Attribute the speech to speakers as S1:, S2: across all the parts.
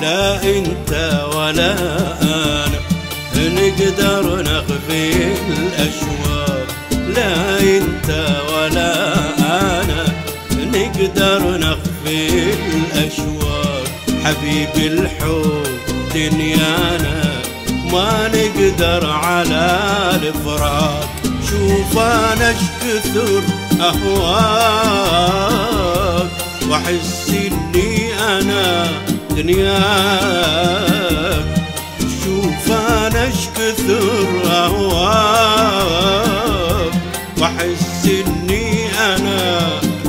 S1: لا انت ولا انا نقدر نخفي الاشواق، لا انت ولا انا نقدر نخفي الاشواق. حبيبي الحب دنيانا ما نقدر على الفراق. شوف انا ايش كثر اهواك واحس اني انا دنياك. شوف انا ايش كثر اهواك واحس اني انا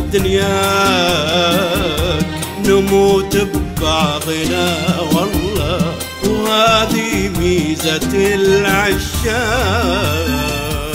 S1: دنياك. نموت ببعضنا والله وهذه ميزة العشاق.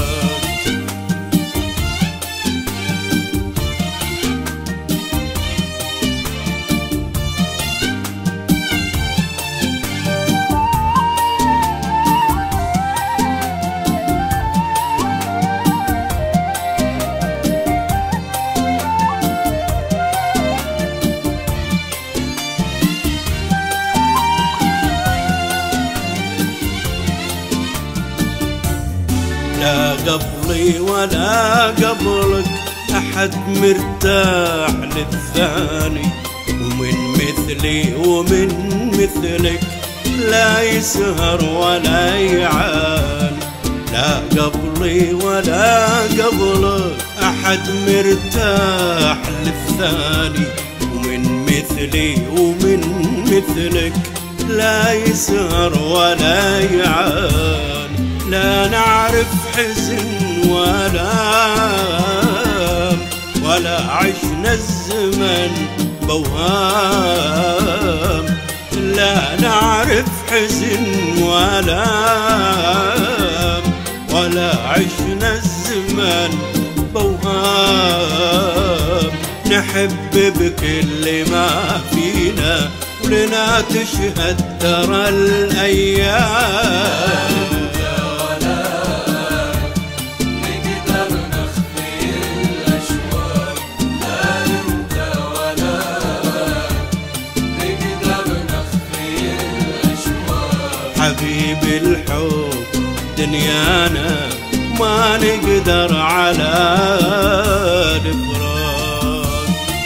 S1: لا قبلي ولا قبلك أحد مرتاح للثاني، ومن مثلي ومن مثلك لا يسهر ولا يعاني. لا قبلي ولا قبلك أحد مرتاح للثاني، ومن مثلي ومن مثلك لا يسهر ولا يعاني. لا نعرف حزن ولا عشنا الزمن بوهام. لا نعرف حزن ولا عشنا الزمن بوهام. نحب بكل ما فينا ولنا تشهد ترى الأيام. حبيبي الحب دنيانا ما نقدر على الفراق.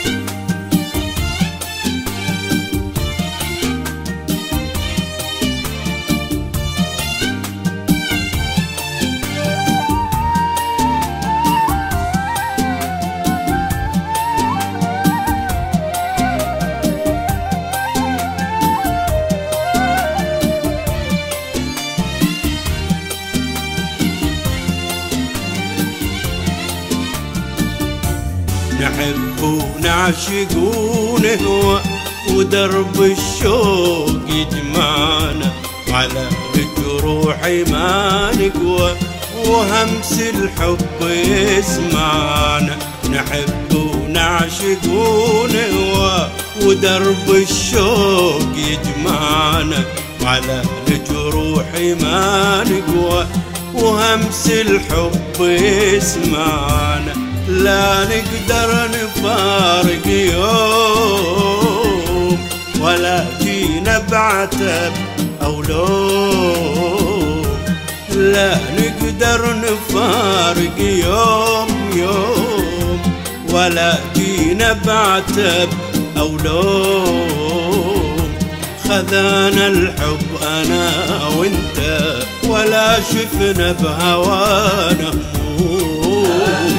S1: نحب ونعشق ونهوى ودرب الشوق يجمعنا، على الجروح ما نقوى وهمس الحب يسمعنا. نحب ونعشق ونهوى ودرب الشوق يجمعنا، على الجروح ما نقوى وهمس الحب يسمعنا. لا نقدر نفارق يوم ولا جينا بعتب أو لوم. لا نقدر نفارق يوم ولا جينا بعتب أو لوم. خذانا الحب أنا وانت ولا شفنا بهوانا هموم.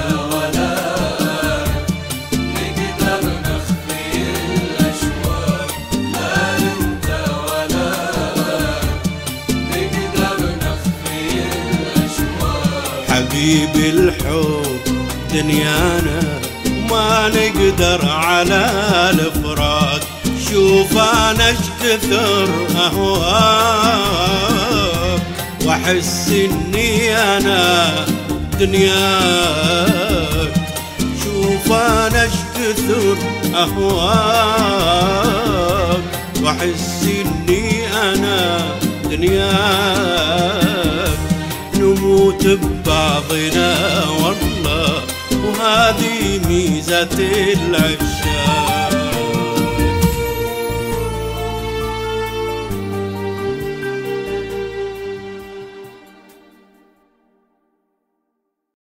S1: حبيبي الحب دنيانا ما نقدر على الفراق. شوف انا ايش كثر اهواك واحس اني انا دنياك. شوف انا ايش كثر اهواك واحس اني انا دنياك. نموت ببعضنا والله وهذه ميزة العشاق.